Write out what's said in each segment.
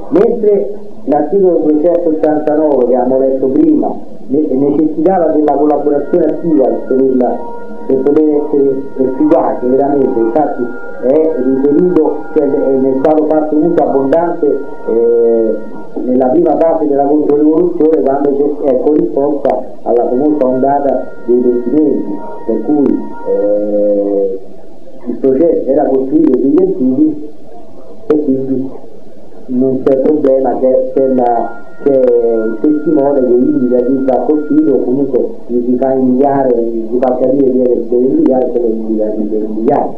Mentre l'articolo 289 che abbiamo letto prima necessitava della collaborazione attiva per poter essere efficace veramente, infatti è riferito, cioè ne è stato fatto uso abbondante nella prima fase della controrivoluzione, quando è corrisposta alla famosa ondata dei pentimenti, per cui il processo era costruito sui pentiti e quindi non c'è problema, c'è il testimone che indica chi va colpito, o comunque gli fa indicare, gli fa capire chi è che deve indicare, se lo indica chi deve indicare.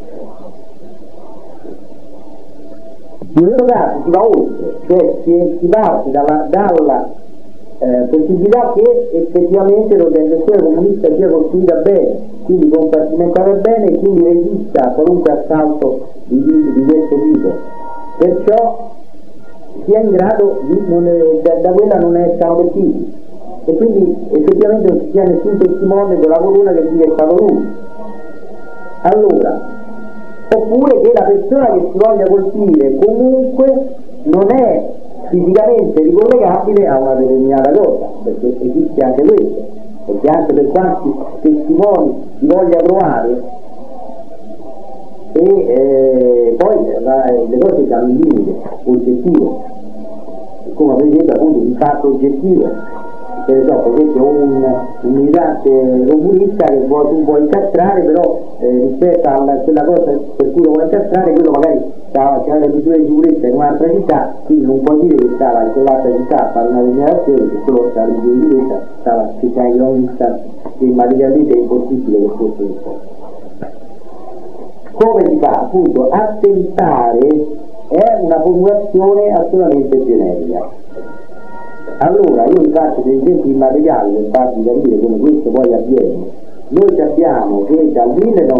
In questo caso si va oltre, cioè si parte dalla possibilità che effettivamente l'organizzazione comunista sia costruita bene, quindi compartimentata bene e quindi resista a qualunque assalto di questo tipo. Perciò sia in grado da quella non essere partiti, e quindi effettivamente non ci sia nessun testimone della colonna che dica è stato lui. Allora, oppure che la persona che si voglia colpire comunque non è fisicamente ricollegabile a una determinata cosa, perché esiste anche questo, perché anche per quanti testimoni si voglia trovare, e poi le cose hanno un limite oggettivo, come per esempio appunto un fatto oggettivo, per esempio un militante comunista che tu puoi incastrare, però rispetto a quella cosa per cui lo vuoi incastrare, quello magari c'era le misure di sicurezza in un'altra città, quindi non puoi dire che stava in quell'altra città a fare una segnalazione, perché quello stava in misure di sicurezza, stava a città di chilometri e materialmente è impossibile che fosse risposto. Come si fa? Appunto, attentare è una formulazione assolutamente generica. Allora, io vi faccio dei esempi immateriali per farvi capire come questo poi avviene. Noi sappiamo che dal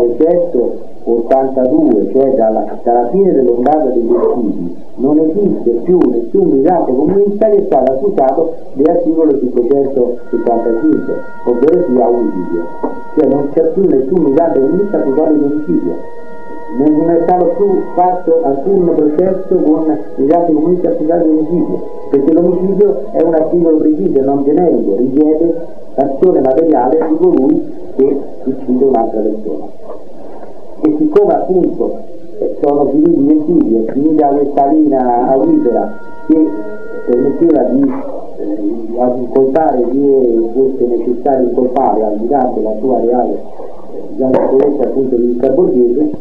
1982, cioè dalla fine dell'ondata dei vestiti, non esiste più nessun militante comunista che è stato accusato dell'articolo 575, ovvero sia omicidio. Cioè non c'è più nessun militante comunista accusato di omicidio. Non è stato più fatto alcun processo con militati comunisti accusati di omicidio, perché l'omicidio è un articolo preciso e non generico, richiede l'azione materiale di colui che uccide un'altra persona. E siccome appunto sono finiti i pentiti, è finita questa linea aurifera che permetteva di incolpare chi fosse necessario incolpare al di là della sua reale appunto di vita borghese,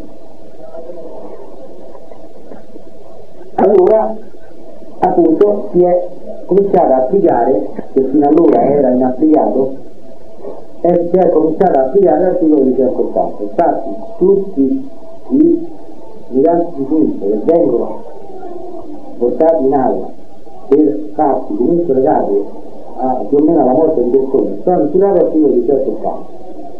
allora appunto si è cominciato a applicare, che fino allora era inapplicato, si è cominciato a applicare l'articolo 280. Infatti tutti i migranti di sinistra che vengono portati in aula per fatti comunque legati più o meno alla morte di persone sono applicati l'articolo 280.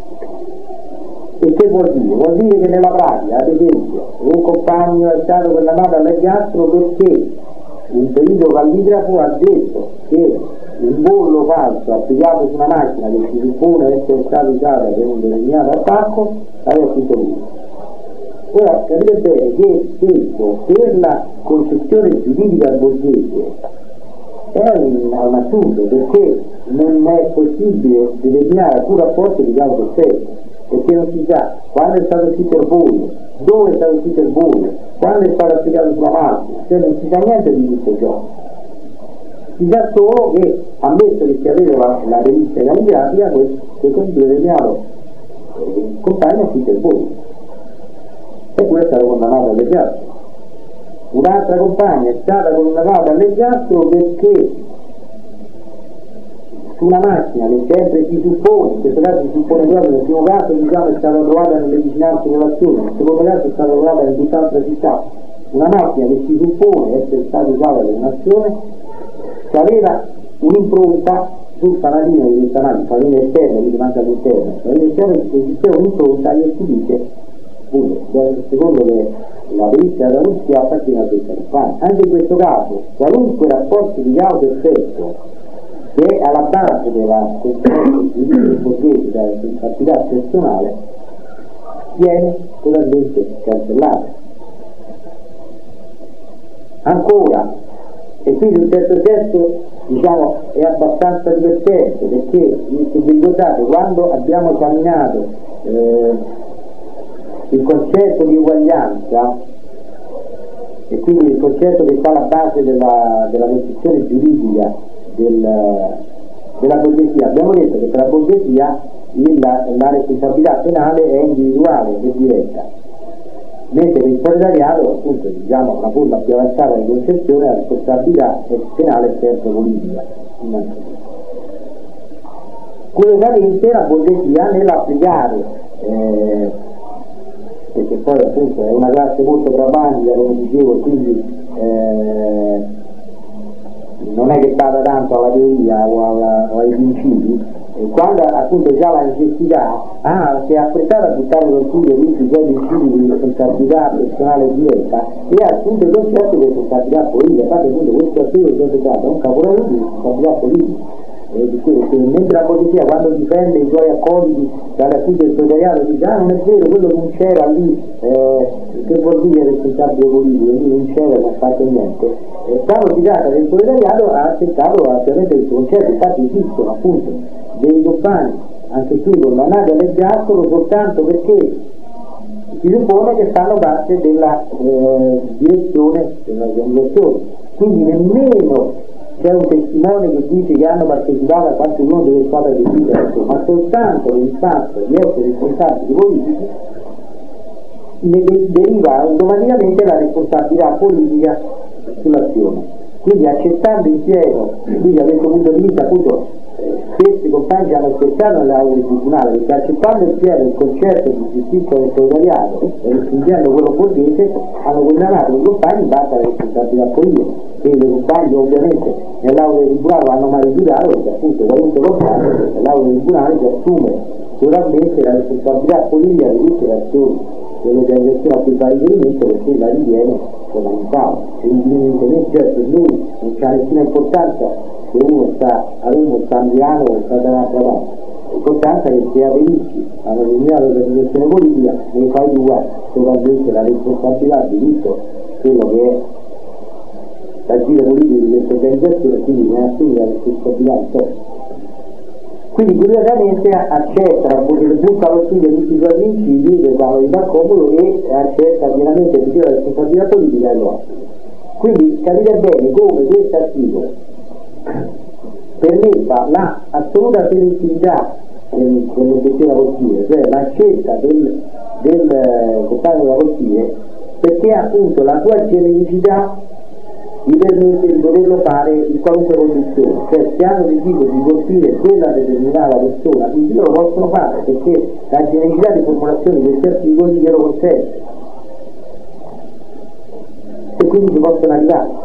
E che vuol dire? Vuol dire che nella pratica, ad esempio, un compagno è stato condannato all'ergastolo perché un perito calligrafo ha detto che un bollo falso applicato su una macchina che si suppone essere stata usata per un determinato attacco aveva scritto lui. Ora capite bene che questo per la concezione giuridica borghese è un assurdo, perché non è possibile determinare alcun rapporto di causa effetto, perché non si sa quando è stato scritto il bollo, dove è stato scritto il bollo, quando è stato applicato sulla macchina, cioè non si sa niente di tutto ciò. Si sa solo che, ammesso che si aveva la perizia calligrafica, questo determinato compagno ha scritto il bollo e poi è stato condannato all'ergastolo. Un'altra compagna è stata condannata all'ergastolo perché su una macchina che sempre si suppone, in questo caso si suppone proprio, nel primo caso diciamo è stata trovata nelle vicinanze dell'azione, nel secondo caso è stata trovata in tutt'altra città, una macchina che si suppone essere stata usata per un'azione, che aveva un'impronta sul fanalino di questa macchina, il fanalino esterno, quindi manca all'interno, il fanalino esterno esisteva un'impronta che si dice, appunto, secondo la perizia della polizia appartiene a questa compagna. Anche in questo caso, qualunque rapporto di causa e effetto che è alla base della concezione borghese dell'attività personale viene totalmente cancellato. Ancora, E quindi un certo senso diciamo è abbastanza divertente, perché se vi ricordate quando abbiamo esaminato il concetto di uguaglianza, e quindi il concetto che sta alla base della concezione giuridica della borghesia, abbiamo detto che per la borghesia la responsabilità penale è individuale e diretta, mentre per il proletariato, appunto, diciamo la forma più avanzata di concezione, la responsabilità penale è sempre politica. Curiosamente la borghesia nell'applicare, perché poi appunto è una classe molto pragmatica, come dicevo, quindi non è che bada tanto alla teoria o ai principi, quando appunto già la necessità si è affrettata a buttare con tutti i suoi principi di responsabilità personale diretta e ha assunto il concetto di responsabilità politica. Infatti appunto questo articolo è sempre un capolavoro di responsabilità politica. Mentre la polizia quando difende i suoi accoliti dalle accuse del proletariato dice non è vero, quello non c'era lì, che vuol dire responsabile politico, quindi non c'era, non ha fatto niente, quando si tratta del proletariato ha accettato ovviamente il concetto. Infatti esistono appunto dei compagni anche qui condannati all'ergastolo soltanto perché si suppone che fanno parte della direzione dell'organizzazione, quindi nemmeno c'è un testimone che dice che hanno partecipato a qualche uno delle squadre di diverso, ma soltanto il fatto di essere responsabili politici ne deriva automaticamente la responsabilità politica sull'azione. Quindi accettando in pieno, quindi da questo punto di vista appunto questi compagni hanno scherzato nell'aula del tribunale, perché accettando in pieno il concetto di giustizia del proletariato e respingendo quello borghese hanno condannato i compagni in base alla responsabilità politica. Quindi i compagni ovviamente nell'aula del tribunale hanno mai rifiutato, perché appunto qualunque compagno nell'aula del tribunale si assume totalmente la responsabilità politica di tutte le azioni dell'organizzazione a cui fa riferimento, perché la ritiene fondamentale. Evidentemente per lui non c'ha nessuna importanza se uno sta a uno sta a Milano o sta dall'altra parte. L'importanza è che se averici hanno eliminato l'organizzazione politica ne fai due totalmente la responsabilità di tutto quello che è l'agire politico di questa organizzazione, quindi ne assume la responsabilità in sé. Quindi curiosamente accetta butta allo studio tutti i suoi principi che vanno di comodo e accetta pienamente la responsabilità politica e lo ha. Quindi capite bene come questo articolo permetta la assoluta selettività dell'obiettivo lavorative, cioè la scelta del compagno lavorative, perché appunto la sua genericità gli permette di poterlo fare in qualunque condizione, cioè se hanno deciso di colpire quella determinata persona, quindi lo possono fare perché la genericità di formulazione di questi articoli glielo consente e quindi si possono arrivare.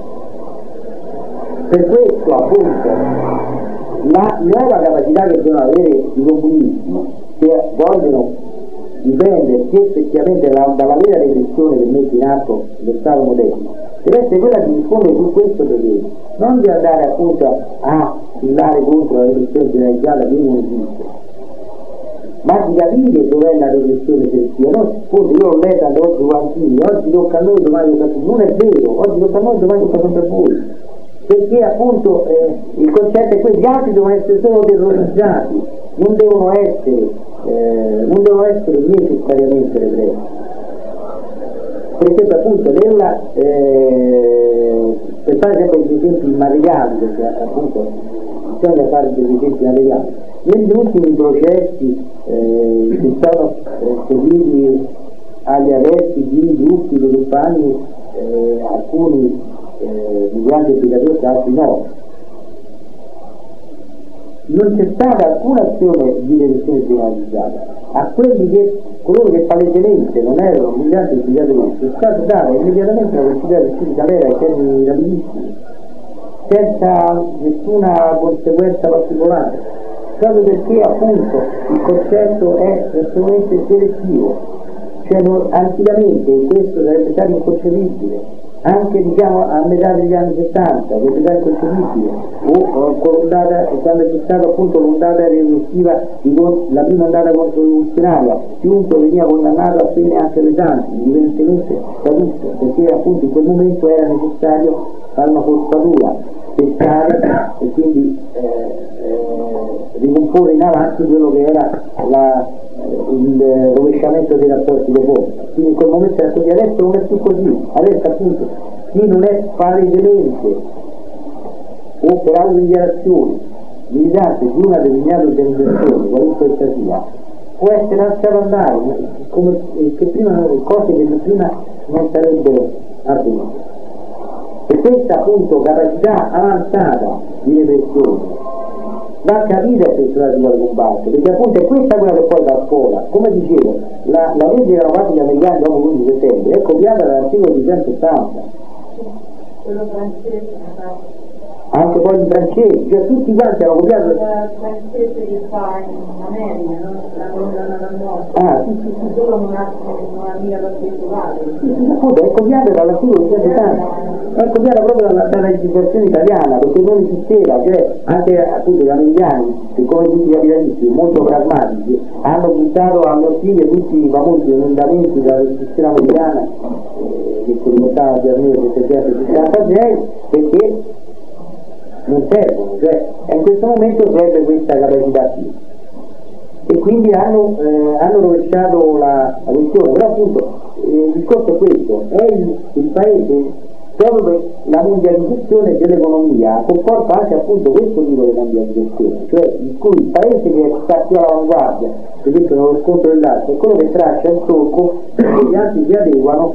Per questo appunto la nuova capacità che devono avere i comunisti che vogliono difendersi effettivamente dalla vera repressione che mette in atto lo Stato moderno deve essere quella di rispondere su questo problema, non di andare appunto a fillare contro la repressione generalizzata che non esiste, ma di capire dov'è la repressione selettiva. Appunto io l'ho letta oggi Guantini, oggi tocca a noi, domani tocca a tutti, non è vero, oggi tocca a noi, domani tocca sempre a voi, perché appunto il concetto è questo: gli altri devono essere solo terrorizzati, non devono essere necessariamente repressi. Per esempio appunto per fare sempre degli esempi materiali, perché appunto bisogna fare degli esempi materiali, negli ultimi processi che sono seguiti agli arresti di gruppi di compagni, alcuni migranti educatori e altri no, non c'è stata alcuna azione di repressione generalizzata. A coloro che palesemente non erano migranti educatori è stata data immediatamente la possibilità di uscire galera ai termini rapidissimi, senza nessuna conseguenza particolare, proprio perché appunto il concetto è estremamente selettivo, cioè anticamente questo sarebbe stato inconcepibile, anche diciamo a metà degli anni 70, che è inconcepibile, o quando c'è stata appunto l'ondata repressiva, la prima ondata controrivoluzionaria, chiunque veniva condannato a pene anche pesanti, indipendentemente da tutto, perché appunto in quel momento era necessario fare una forzatura, pescare e quindi ricomporre in avanti quello che era il rovesciamento dei rapporti di forza. Quindi in quel momento era così, adesso non è più così, adesso appunto chi non è palesemente o per autodichiarazione militante di una determinata organizzazione, qualunque essa sia, può essere lasciato andare come, che prima, cose che prima non sarebbero avvenute. E questa appunto capacità avanzata di repressione va a capire il personaggio di combattere, perché appunto è questa quella che poi da scuola. Come dicevo, la legge che hanno fatto gli americani dopo l'11 settembre è copiata dall'articolo 280. Quello francese, Anche poi i francesi, cioè tutti quanti hanno copiato. il francese che fa in America, no? La condanna da morte. Ah, sì, Solo non ha mica partecipato. appunto è copiata dall'articolo 280. È copiata proprio dalla legislazione italiana, perché non esisteva, cioè anche appunto gli americani, che come tutti i capitalisti, molto pragmatici, hanno buttato alle ortiglie tutti i famosi emendamenti della Costituzione americana che si riportava al 1766 perché non servono, cioè in questo momento serve questa capacità qui. E quindi hanno rovesciato la questione, però appunto il discorso è questo, è il paese proprio per la mondializzazione dell'economia comporta anche appunto questo tipo di mondializzazione, cioè in cui il paese che sta più all'avanguardia, per esempio nello scontro dell'arte, è quello che traccia il solco e gli altri si adeguano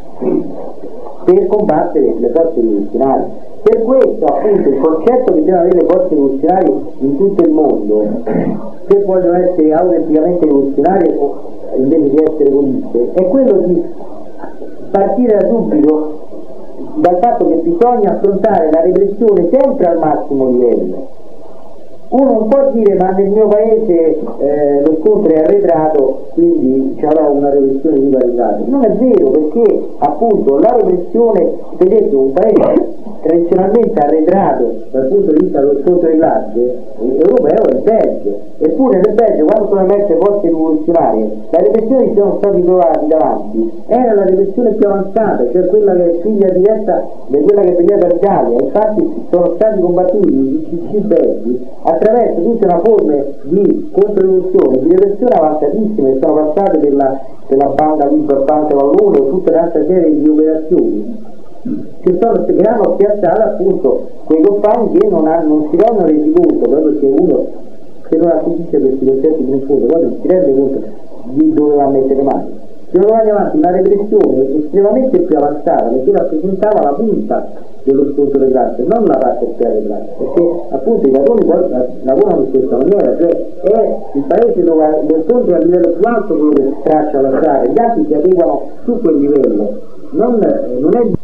per combattere le forze rivoluzionarie. Per questo appunto il concetto che devono avere le forze rivoluzionarie in tutto il mondo, se vogliono essere autenticamente rivoluzionarie invece di essere egoiste, è quello di partire da subito dal fatto che bisogna affrontare la repressione sempre al massimo livello. Uno non può dire ma nel mio paese lo scontro è arretrato, quindi ci avrà una repressione più arretrata. Non è vero, perché appunto la repressione, per esempio un paese tradizionalmente arretrato dal punto di vista dello scontro dell'arte europeo è il Belgio, eppure nel Belgio quando sono emerse forze rivoluzionarie la repressione che sono stati trovati davanti era la repressione più avanzata, cioè quella che è figlia diretta di quella che veniva dall'Italia. Infatti sono stati combattuti i PCC belgi attraverso tutta una forma di controrivoluzione, di repressione avanzatissime che sono passate per la banda Liber Banca Vallone e tutta un'altra serie di operazioni che hanno spiazzato appunto quei compagni che non si rendono resi conto, proprio perché uno se non acquisisce questi concetti più in fondo poi non si rende conto di dove va a mettere mani. Si trovava avanti una repressione estremamente più avanzata perché rappresentava la punta dello scontro delle classi, non la parte più delle classi, perché appunto i padroni poi lavorano in questa maniera, cioè è il paese dove lo scontro è a livello più alto quello che traccia la strada, gli altri si adeguano su quel livello, non è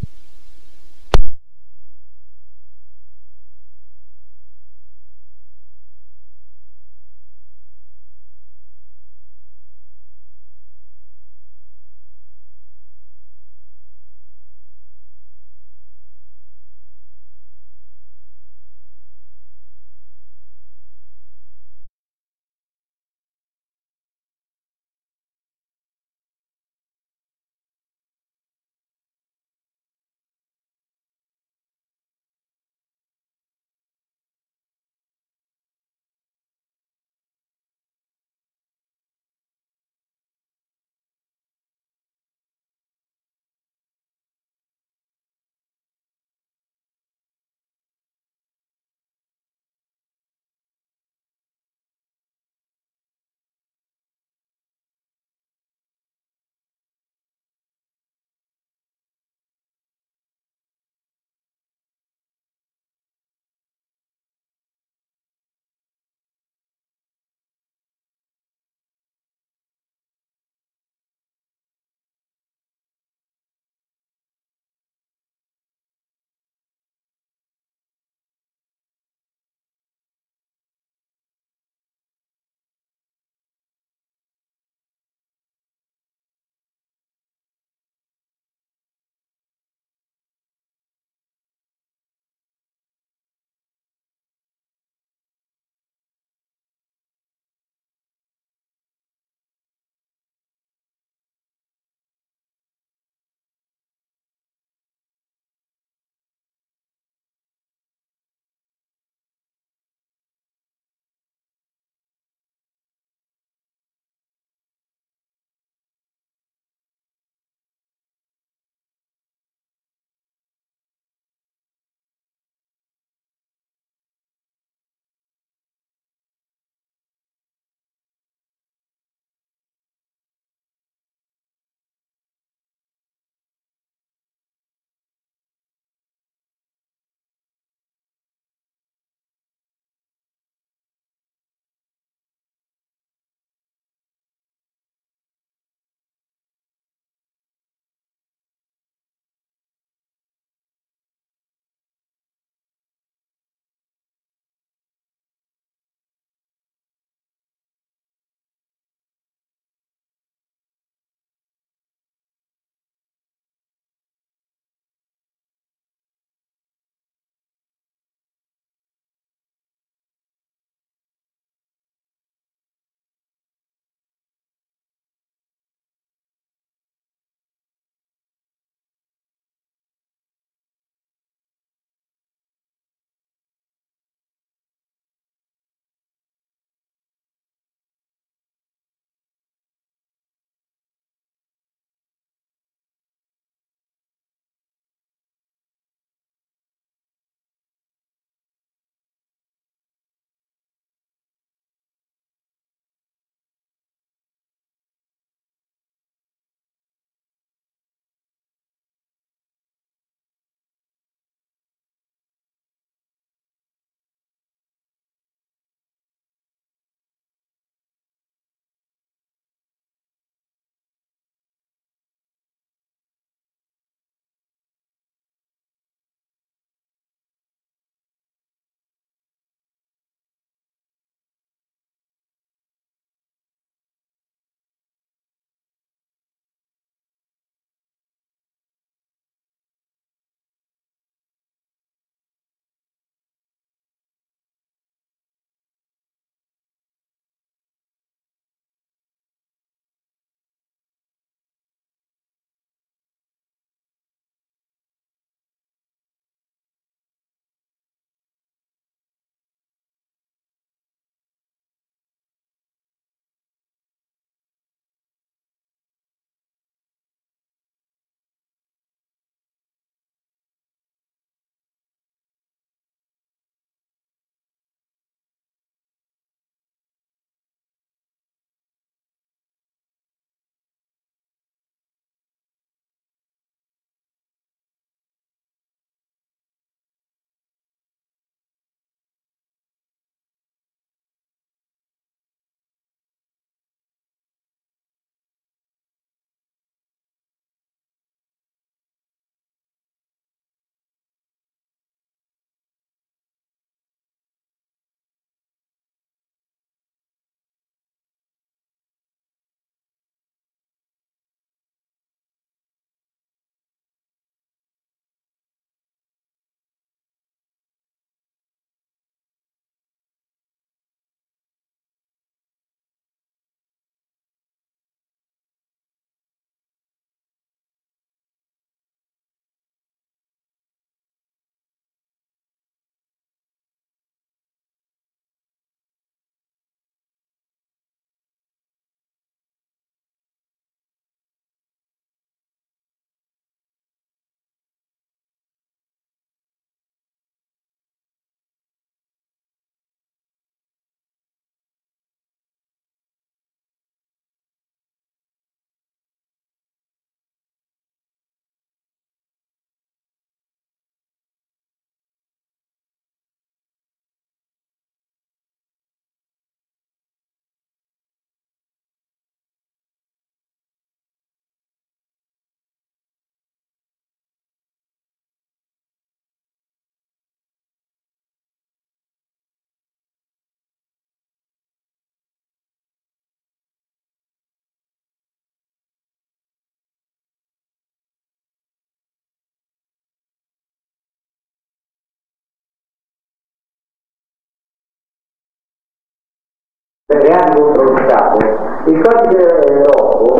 reati contro lo Stato, il codice rosso